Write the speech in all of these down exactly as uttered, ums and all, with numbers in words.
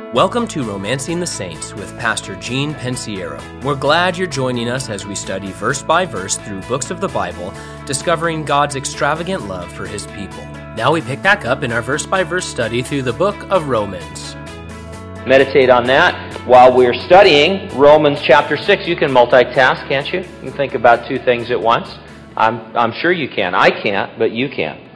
Welcome to Romancing the Saints with Pastor Gene Pensiero. We're glad you're joining us as we study verse by verse through books of the Bible, discovering God's extravagant love for His people. Now we pick back up in our verse by verse study through the book of Romans. Meditate on that while we're studying Romans chapter six. You can multitask, can't you? You can think about two things at once. I'm, I'm sure you can. I can't, but you can.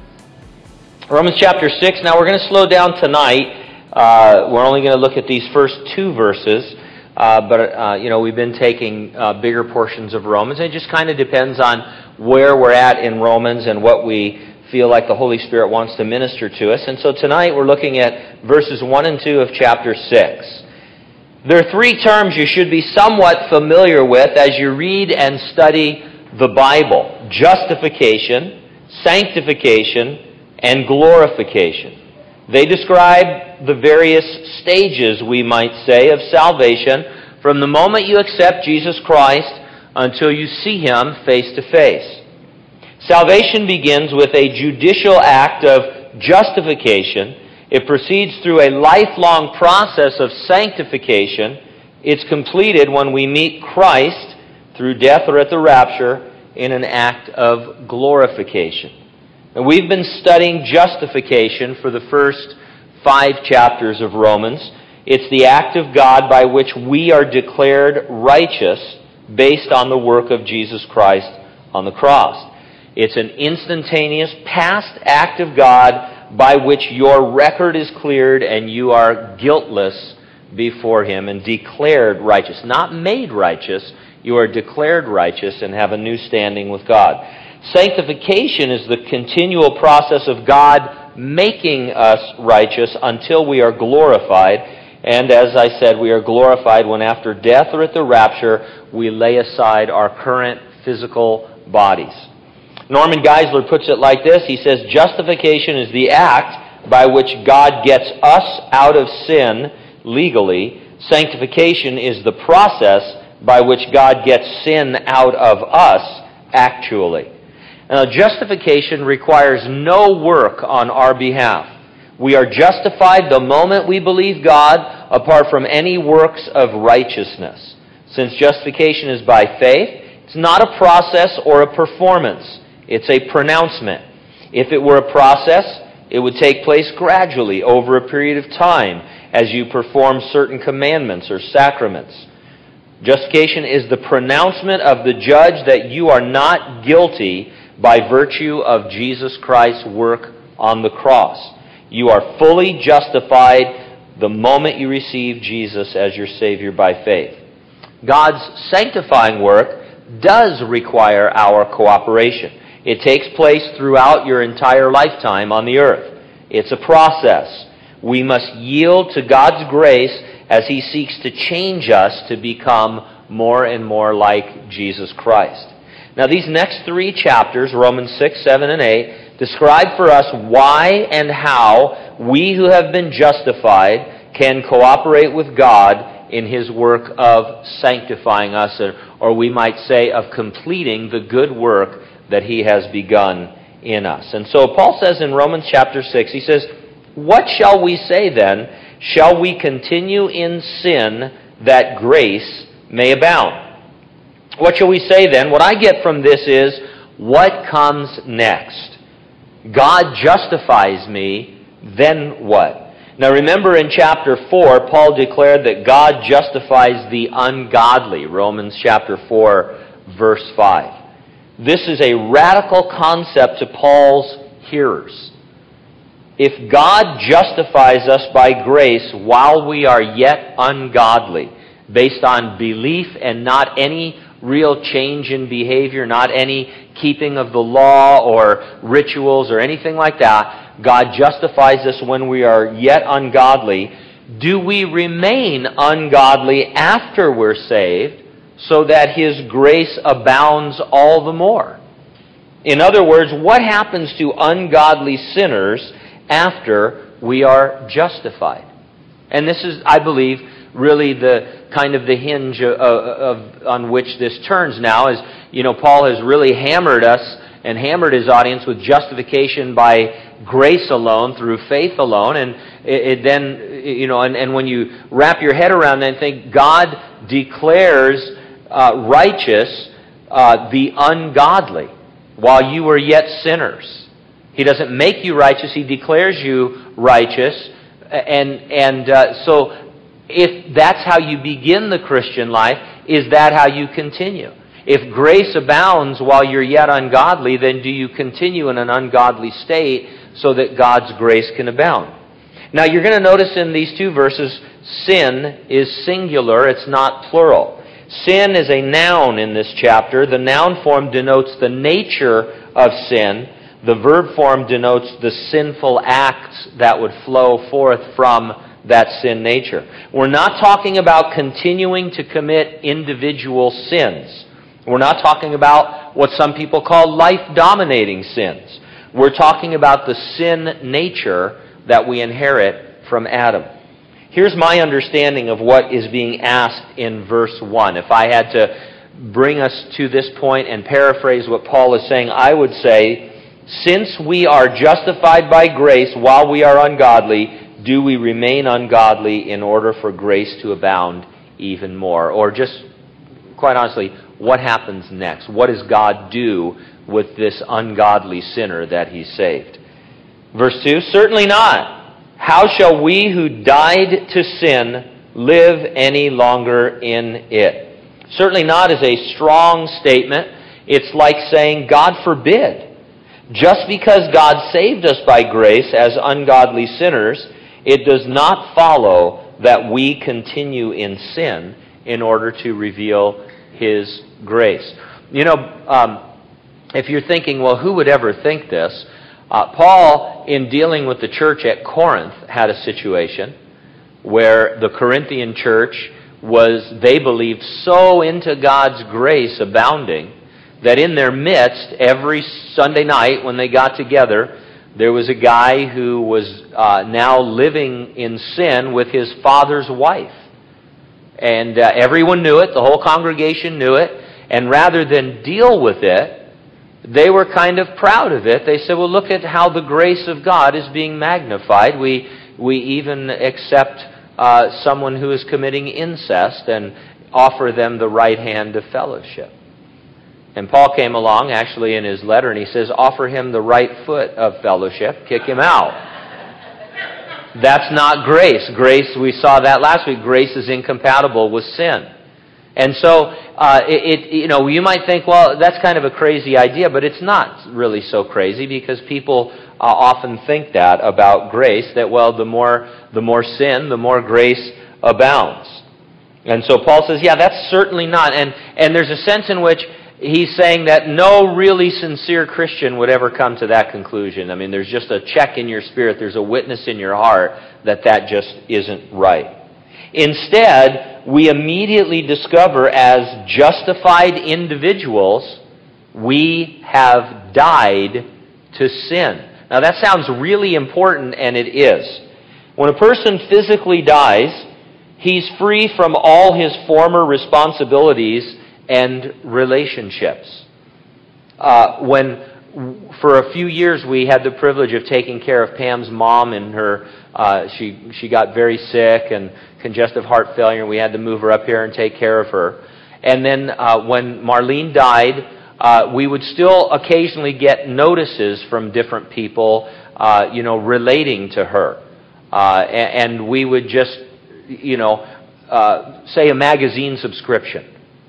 Romans chapter six. Now we're going to slow down tonight. Uh, we're only going to look at these first two verses, uh, but uh, you know we've been taking uh, bigger portions of Romans. It just kind of depends on where we're at in Romans and what we feel like the Holy Spirit wants to minister to us. And so tonight we're looking at verses one and two of chapter six. There are three terms you should be somewhat familiar with as you read and study the Bible: justification, sanctification, and glorification. They describe the various stages, we might say, of salvation from the moment you accept Jesus Christ until you see Him face to face. Salvation begins with a judicial act of justification. It proceeds through a lifelong process of sanctification. It's completed when we meet Christ through death or at the rapture in an act of glorification. And we've been studying justification for the first five chapters of Romans. It's the act of God by which we are declared righteous based on the work of Jesus Christ on the cross. It's an instantaneous past act of God by which your record is cleared and you are guiltless before Him and declared righteous. Not made righteous, you are declared righteous and have a new standing with God. Sanctification is the continual process of God making us righteous until we are glorified. And as I said, we are glorified when after death or at the rapture, we lay aside our current physical bodies. Norman Geisler puts it like this. He says, justification is the act by which God gets us out of sin legally. Sanctification is the process by which God gets sin out of us actually. Now, justification requires no work on our behalf. We are justified the moment we believe God, apart from any works of righteousness. Since justification is by faith, it's not a process or a performance. It's a pronouncement. If it were a process, it would take place gradually over a period of time as you perform certain commandments or sacraments. Justification is the pronouncement of the judge that you are not guilty by virtue of Jesus Christ's work on the cross. You are fully justified the moment you receive Jesus as your Savior by faith. God's sanctifying work does require our cooperation. It takes place throughout your entire lifetime on the earth. It's a process. We must yield to God's grace as He seeks to change us to become more and more like Jesus Christ. Now, these next three chapters, Romans six, seven, and eight, describe for us why and how we who have been justified can cooperate with God in His work of sanctifying us, or we might say of completing the good work that He has begun in us. And so Paul says in Romans chapter six, he says, "What shall we say then? Shall we continue in sin that grace may abound?" What shall we say then? What I get from this is, what comes next? God justifies me, then what? Now remember in chapter four, Paul declared that God justifies the ungodly. Romans chapter four, verse five. This is a radical concept to Paul's hearers. If God justifies us by grace while we are yet ungodly, based on belief and not any real change in behavior, not any keeping of the law or rituals or anything like that, God justifies us when we are yet ungodly. Do we remain ungodly after we're saved so that His grace abounds all the more? In other words, what happens to ungodly sinners after we are justified? And this is, I believe, really the kind of the hinge of, of, on which this turns now is, you know, Paul has really hammered us and hammered his audience with justification by grace alone, through faith alone, and it, it then you know, and, and when you wrap your head around that and think God declares uh, righteous uh, the ungodly while you were yet sinners. He doesn't make you righteous, He declares you righteous. And, and uh, so if that's how you begin the Christian life, is that how you continue? If grace abounds while you're yet ungodly, then do you continue in an ungodly state so that God's grace can abound? Now you're going to notice in these two verses, sin is singular, it's not plural. Sin is a noun in this chapter. The noun form denotes the nature of sin. The verb form denotes the sinful acts that would flow forth from that sin nature. We're not talking about continuing to commit individual sins. We're not talking about what some people call life-dominating sins. We're talking about the sin nature that we inherit from Adam. Here's my understanding of what is being asked in verse one. If I had to bring us to this point and paraphrase what Paul is saying, I would say, since we are justified by grace while we are ungodly, do we remain ungodly in order for grace to abound even more? Or just, quite honestly, what happens next? What does God do with this ungodly sinner that He saved? Verse two, certainly not. How shall we who died to sin live any longer in it? Certainly not is a strong statement. It's like saying, God forbid. Just because God saved us by grace as ungodly sinners, it does not follow that we continue in sin in order to reveal His grace. You know, um, if you're thinking, well, who would ever think this? Uh, Paul, in dealing with the church at Corinth, had a situation where the Corinthian church was, they believed, so into God's grace abounding that in their midst, every Sunday night when they got together, there was a guy who was uh, now living in sin with his father's wife. And uh, everyone knew it, the whole congregation knew it, and rather than deal with it, they were kind of proud of it. They said, well, look at how the grace of God is being magnified. We, we even accept uh, someone who is committing incest and offer them the right hand of fellowship. And Paul came along, actually, in his letter, and he says, offer him the right foot of fellowship, kick him out. That's not grace. Grace, we saw that last week, grace is incompatible with sin. And so, uh, it, it, you know, you might think, well, that's kind of a crazy idea, but it's not really so crazy because people uh, often think that about grace, that, well, the more, the more sin, the more grace abounds. And so Paul says, yeah, that's certainly not. And, and there's a sense in which he's saying that no really sincere Christian would ever come to that conclusion. I mean, there's just a check in your spirit, there's a witness in your heart that that just isn't right. Instead, we immediately discover as justified individuals, we have died to sin. Now that sounds really important, and it is. When a person physically dies, he's free from all his former responsibilities and relationships. Uh, when for a few years we had the privilege of taking care of Pam's mom and her, uh, she, she got very sick and congestive heart failure, and we had to move her up here and take care of her. And then uh, when Marlene died, uh, we would still occasionally get notices from different people, uh, you know, relating to her. Uh, and, and we would just, you know, uh, say a magazine subscription.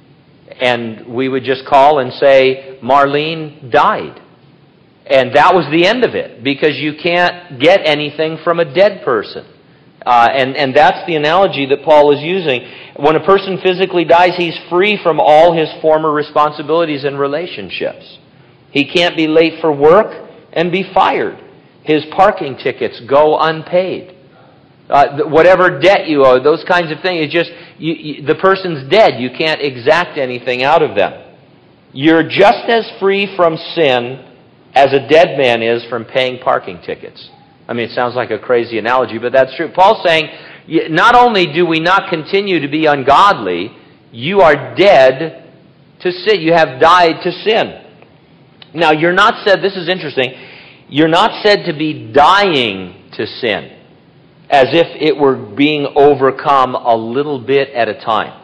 And we would just call and say, Marlene died. And that was the end of it, because you can't get anything from a dead person. Uh, and, and that's the analogy that Paul is using. When a person physically dies, he's free from all his former responsibilities and relationships. He can't be late for work and be fired. His parking tickets go unpaid. Uh, whatever debt you owe, those kinds of things, it's just, you, you, the person's dead. You can't exact anything out of them. You're just as free from sin as a dead man is from paying parking tickets. I mean, it sounds like a crazy analogy, but that's true. Paul's saying, not only do we not continue to be ungodly, you are dead to sin. You have died to sin. Now, you're not said, this is interesting, you're not said to be dying to sin. as if it were being overcome a little bit at a time.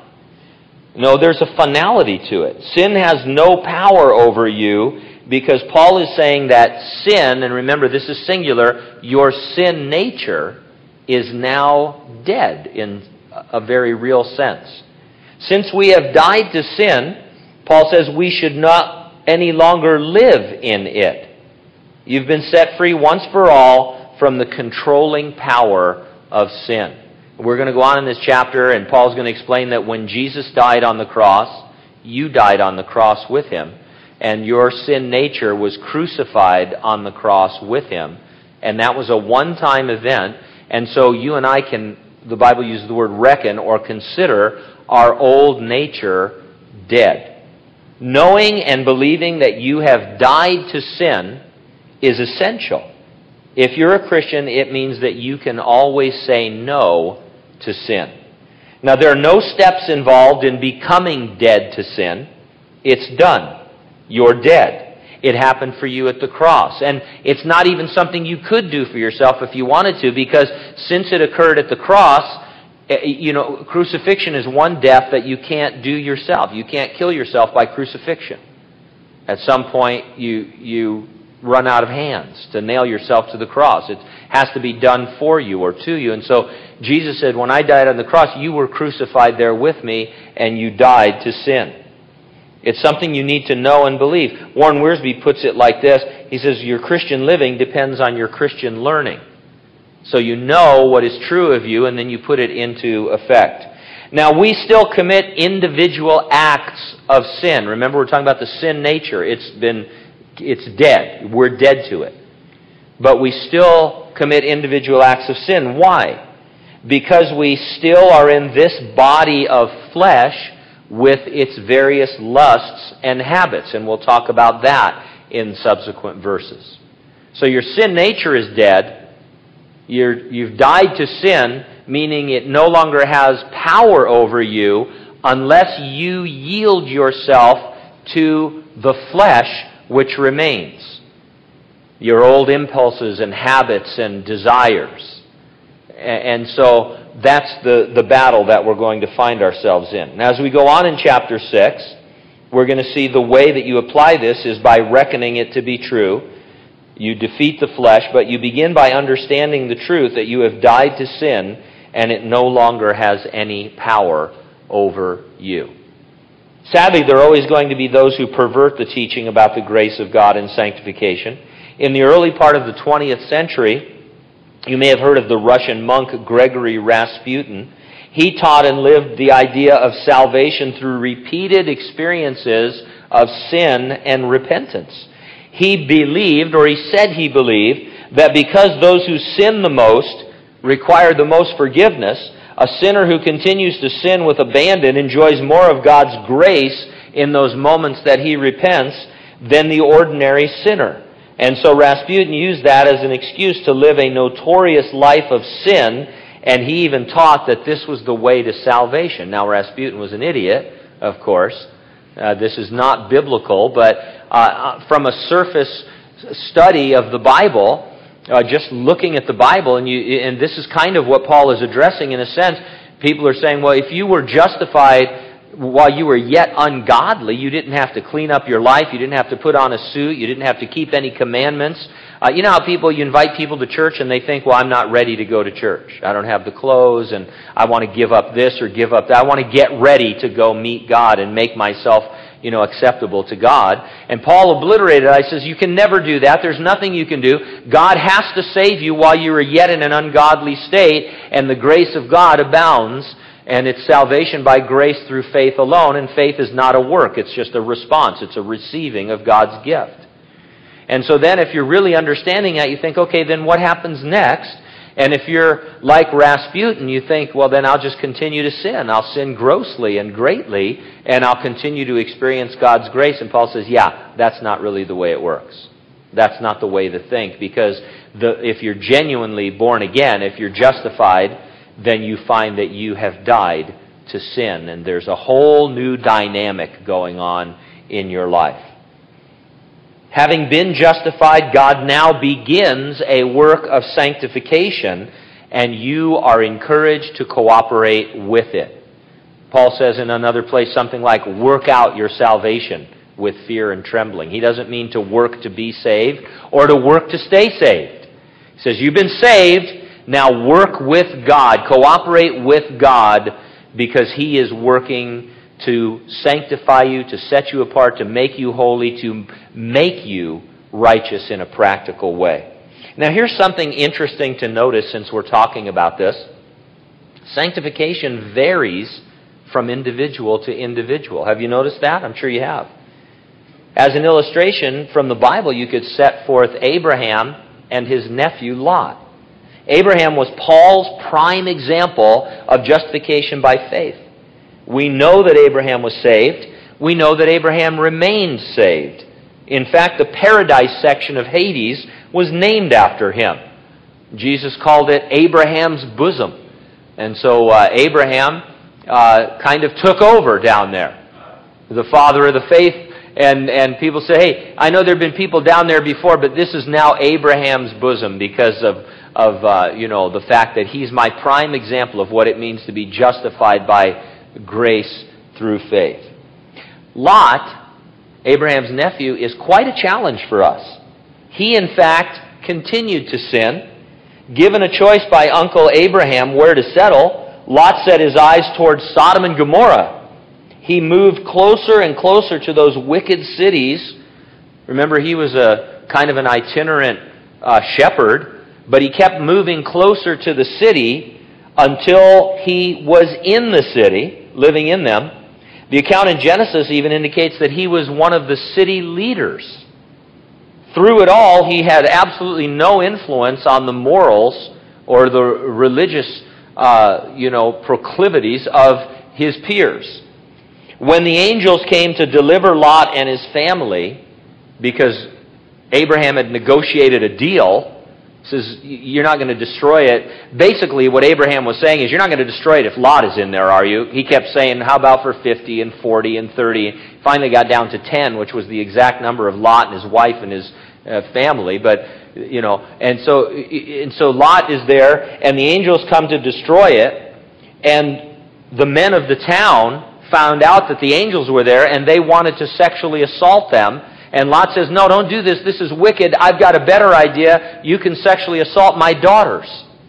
No, there's a finality to it. Sin has no power over you, because Paul is saying that sin, and remember this is singular, your sin nature is now dead in a very real sense. Since we have died to sin, Paul says we should not any longer live in it. You've been set free once for all from the controlling power of sin. We're going to go on in this chapter, and Paul's going to explain that when Jesus died on the cross, you died on the cross with him, and your sin nature was crucified on the cross with him, and that was a one-time event, and so you and I can, the Bible uses the word reckon, or consider our old nature dead. Knowing and believing that you have died to sin is essential. If you're a Christian, it means that you can always say no to sin. Now, there are no steps involved in becoming dead to sin. It's done. You're dead. It happened for you at the cross. And it's not even something you could do for yourself if you wanted to, because since it occurred at the cross, you know, crucifixion is one death that you can't do yourself. You can't kill yourself by crucifixion. At some point, you you run out of hands to nail yourself to the cross. It has to be done for you or to you. And so Jesus said, when I died on the cross, you were crucified there with me, and you died to sin. It's something you need to know and believe. Warren Wiersbe puts it like this. He says, your Christian living depends on your Christian learning. So you know what is true of you, and then you put it into effect. Now, we still commit individual acts of sin. Remember, we're talking about the sin nature. It's been, it's dead. We're dead to it. But we still commit individual acts of sin. Why? Because we still are in this body of flesh with its various lusts and habits. And we'll talk about that in subsequent verses. So your sin nature is dead. You're, you've died to sin, meaning it no longer has power over you unless you yield yourself to the flesh which remains. Your old impulses and habits and desires. And so that's the, the battle that we're going to find ourselves in. Now, as we go on in chapter six, we're going to see the way that you apply this is by reckoning it to be true. You defeat the flesh, but you begin by understanding the truth that you have died to sin, and it no longer has any power over you. Sadly, there are always going to be those who pervert the teaching about the grace of God and sanctification. In the early part of the twentieth century, you may have heard of the Russian monk Gregory Rasputin. He taught and lived the idea of salvation through repeated experiences of sin and repentance. He believed, or he said he believed, that because those who sin the most require the most forgiveness, a sinner who continues to sin with abandon enjoys more of God's grace in those moments that he repents than the ordinary sinner. And so Rasputin used that as an excuse to live a notorious life of sin, and he even taught that this was the way to salvation. Now, Rasputin was an idiot, of course. Uh, this is not biblical, but uh, from a surface study of the Bible, uh, just looking at the Bible, and, you, and this is kind of what Paul is addressing in a sense. People are saying, well, if you were justified while you were yet ungodly, you didn't have to clean up your life, you didn't have to put on a suit, you didn't have to keep any commandments. Uh, you know how people, you invite people to church and they think, well, I'm not ready to go to church. I don't have the clothes, and I want to give up this or give up that. I want to get ready to go meet God and make myself, you know, acceptable to God. And Paul obliterated it. He says, you can never do that. There's nothing you can do. God has to save you while you are yet in an ungodly state, and the grace of God abounds. And it's salvation by grace through faith alone, and faith is not a work. It's just a response. It's a receiving of God's gift. And so then if you're really understanding that, you think, okay, then what happens next? And if you're like Rasputin, you think, well, then I'll just continue to sin. I'll sin grossly and greatly, and I'll continue to experience God's grace. And Paul says, yeah, that's not really the way it works. That's not the way to think, because the, if you're genuinely born again, if you're justified, then you find that you have died to sin, and there's a whole new dynamic going on in your life. Having been justified, God now begins a work of sanctification, and you are encouraged to cooperate with it. Paul says in another place something like, work out your salvation with fear and trembling. He doesn't mean to work to be saved or to work to stay saved. He says, you've been saved, now work with God, cooperate with God, because He is working to sanctify you, to set you apart, to make you holy, to make you righteous in a practical way. Now here's something interesting to notice since we're talking about this. Sanctification varies from individual to individual. Have you noticed that? I'm sure you have. As an illustration from the Bible, you could set forth Abraham and his nephew Lot. Abraham was Paul's prime example of justification by faith. We know that Abraham was saved. We know that Abraham remained saved. In fact, the paradise section of Hades was named after him. Jesus called it Abraham's bosom. And so uh, Abraham uh, kind of took over down there, the father of the faith. And, and people say, hey, I know there have been people down there before, but this is now Abraham's bosom because of, of uh, you know, the fact that he's my prime example of what it means to be justified by grace through faith. Lot, Abraham's nephew, is quite a challenge for us. He, in fact, continued to sin. Given a choice by Uncle Abraham where to settle, Lot set his eyes towards Sodom and Gomorrah. He moved closer and closer to those wicked cities. Remember, he was a kind of an itinerant uh, shepherd, but he kept moving closer to the city until he was in the city, living in them. The account in Genesis even indicates that he was one of the city leaders. Through it all, he had absolutely no influence on the morals or the religious, uh, you know, proclivities of his peers. When the angels came to deliver Lot and his family, because Abraham had negotiated a deal, says, you're not going to destroy it. Basically, what Abraham was saying is, you're not going to destroy it if Lot is in there, are you? He kept saying, how about for fifty and forty and thirty? Finally got down to ten, which was the exact number of Lot and his wife and his uh, family. But, you know, and so, and so Lot is there, and the angels come to destroy it, and the men of the town found out that the angels were there, and they wanted to sexually assault them. And Lot says, no, don't do this. This is wicked. I've got a better idea. You can sexually assault my daughters.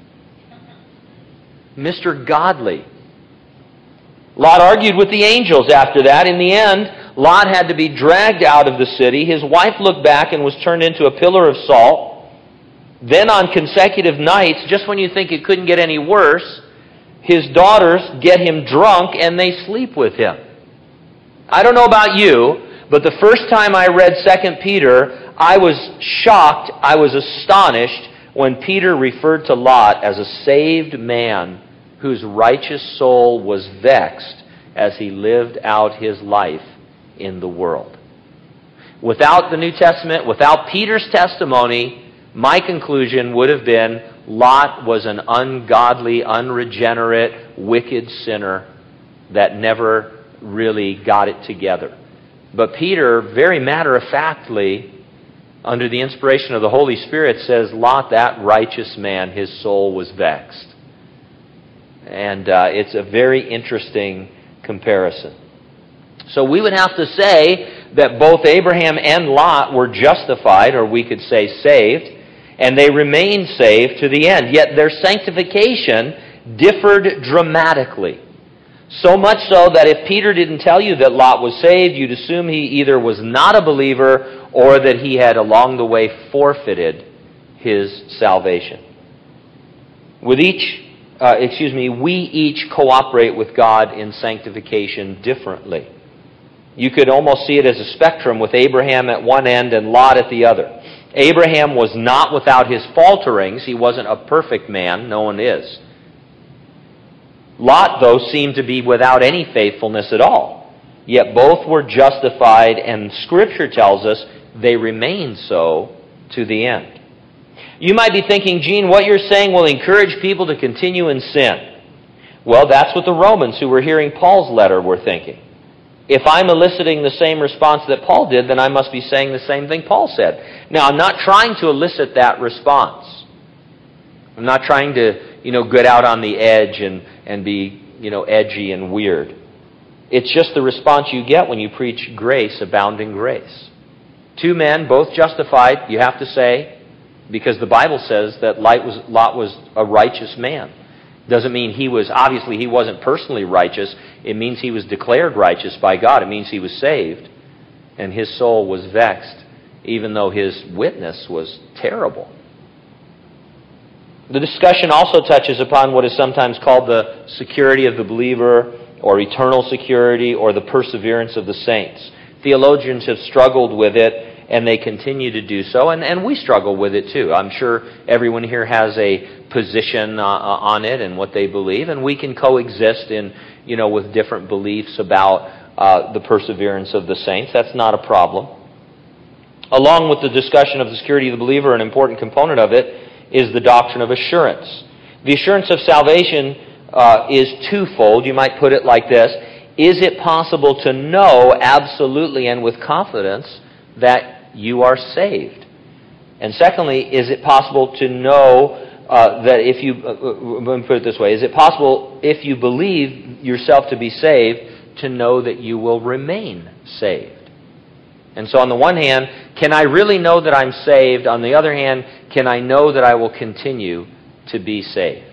Mister Godly. Lot argued with the angels after that. In the end, Lot had to be dragged out of the city. His wife looked back and was turned into a pillar of salt. Then on consecutive nights, just when you think it couldn't get any worse, his daughters get him drunk and they sleep with him. I don't know about you, but the first time I read Second Peter, I was shocked, I was astonished when Peter referred to Lot as a saved man whose righteous soul was vexed as he lived out his life in the world. Without the New Testament, without Peter's testimony, my conclusion would have been Lot was an ungodly, unregenerate, wicked sinner that never really got it together. But Peter, very matter-of-factly, under the inspiration of the Holy Spirit, says, Lot, that righteous man, his soul was vexed. And uh, it's a very interesting comparison. So we would have to say that both Abraham and Lot were justified, or we could say saved, and they remained saved to the end. Yet their sanctification differed dramatically. So much so that if Peter didn't tell you that Lot was saved, you'd assume he either was not a believer or that he had along the way forfeited his salvation. With each, uh, excuse me, we each cooperate with God in sanctification differently. You could almost see it as a spectrum with Abraham at one end and Lot at the other. Abraham was not without his falterings. He wasn't a perfect man. No one is. Lot, though, seemed to be without any faithfulness at all. Yet both were justified, and Scripture tells us they remained so to the end. You might be thinking, Gene, what you're saying will encourage people to continue in sin. Well, that's what the Romans who were hearing Paul's letter were thinking. If I'm eliciting the same response that Paul did, then I must be saying the same thing Paul said. Now, I'm not trying to elicit that response. I'm not trying to you know, get out on the edge and, and be, you know, edgy and weird. It's just the response you get when you preach grace, abounding grace. Two men, both justified, you have to say, because the Bible says that Lot was, Lot was a righteous man. Doesn't mean he was, obviously he wasn't personally righteous. It means he was declared righteous by God. It means he was saved. And his soul was vexed, even though his witness was terrible. The discussion also touches upon what is sometimes called the security of the believer, or eternal security, or the perseverance of the saints. Theologians have struggled with it, and they continue to do so, and, and we struggle with it too. I'm sure everyone here has a position uh, on it and what they believe, and we can coexist in, you know, with different beliefs about uh, the perseverance of the saints. That's not a problem. Along with the discussion of the security of the believer, an important component of it is the doctrine of assurance. The assurance of salvation uh, is twofold. You might put it like this. Is it possible to know absolutely and with confidence that you are saved? And secondly, is it possible to know uh, that if you, uh, let me put it this way, is it possible if you believe yourself to be saved to know that you will remain saved? And so on the one hand, can I really know that I'm saved? On the other hand, can I know that I will continue to be saved?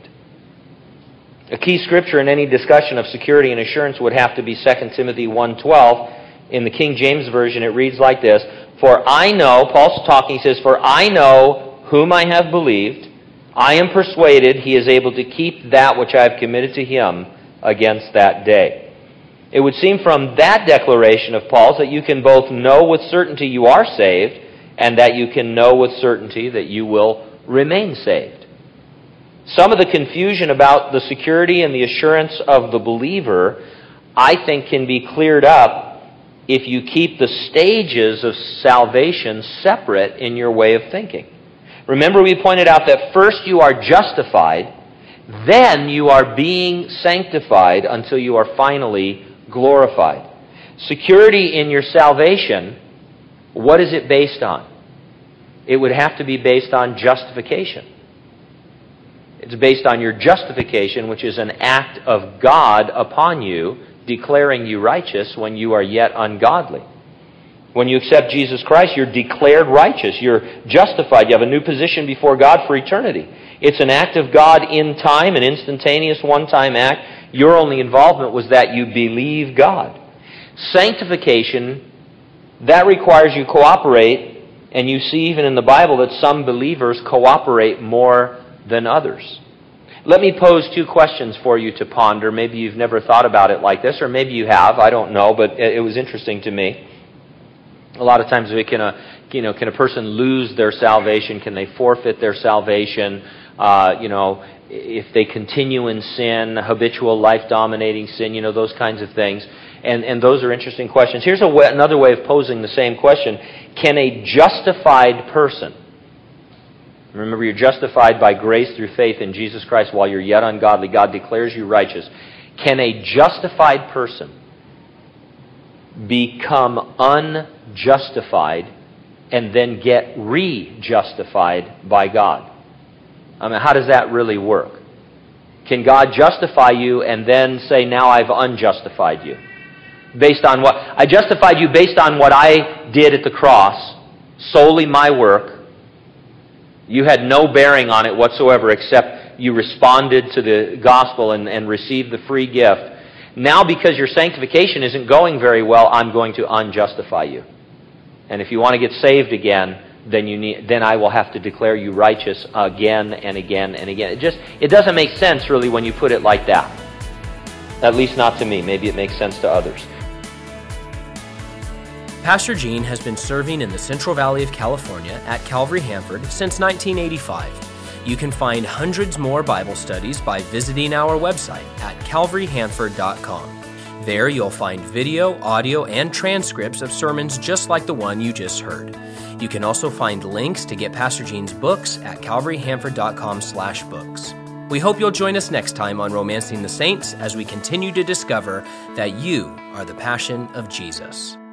A key scripture in any discussion of security and assurance would have to be Second Timothy one twelve. In the King James Version, it reads like this, For I know, Paul's talking, he says, For I know whom I have believed, I am persuaded he is able to keep that which I have committed to him against that day. It would seem from that declaration of Paul's that you can both know with certainty you are saved and that you can know with certainty that you will remain saved. Some of the confusion about the security and the assurance of the believer, I think, can be cleared up if you keep the stages of salvation separate in your way of thinking. Remember, we pointed out that first you are justified, then you are being sanctified until you are finally glorified. Security in your salvation, what is it based on? It would have to be based on justification. It's based on your justification, which is an act of God upon you, declaring you righteous when you are yet ungodly. When you accept Jesus Christ, you're declared righteous. You're justified. You have a new position before God for eternity. It's an act of God in time, an instantaneous one-time act. Your only involvement was that you believe God. Sanctification, that requires you cooperate, and you see even in the Bible that some believers cooperate more than others. Let me pose two questions for you to ponder. Maybe you've never thought about it like this, or maybe you have. I don't know, but it was interesting to me. A lot of times, we can a you know can a person lose their salvation? Can they forfeit their salvation? Uh, you know, if they continue in sin, habitual, life-dominating sin. You know, those kinds of things. And and those are interesting questions. Here's a way, another way of posing the same question: can a justified person? Remember, you're justified by grace through faith in Jesus Christ while you're yet ungodly. God declares you righteous. Can a justified person become unjustified and then get re-justified by God? I mean, how does that really work? Can God justify you and then say, now I've unjustified you? Based on what? I justified you based on what I did at the cross, solely my work. You had no bearing on it whatsoever except you responded to the gospel and, and received the free gift. Now, because your sanctification isn't going very well, I'm going to unjustify you. And if you want to get saved again, then you need, then I will have to declare you righteous again and again and again. It just it doesn't make sense really when you put it like that. At least not to me. Maybe it makes sense to others. Pastor Gene has been serving in the Central Valley of California at Calvary Hanford since nineteen eighty-five. You can find hundreds more Bible studies by visiting our website at calvary hanford dot com. There you'll find video, audio, and transcripts of sermons just like the one you just heard. You can also find links to get Pastor Gene's books at calvary hanford dot com slash books. We hope you'll join us next time on Romancing the Saints as we continue to discover that you are the passion of Jesus.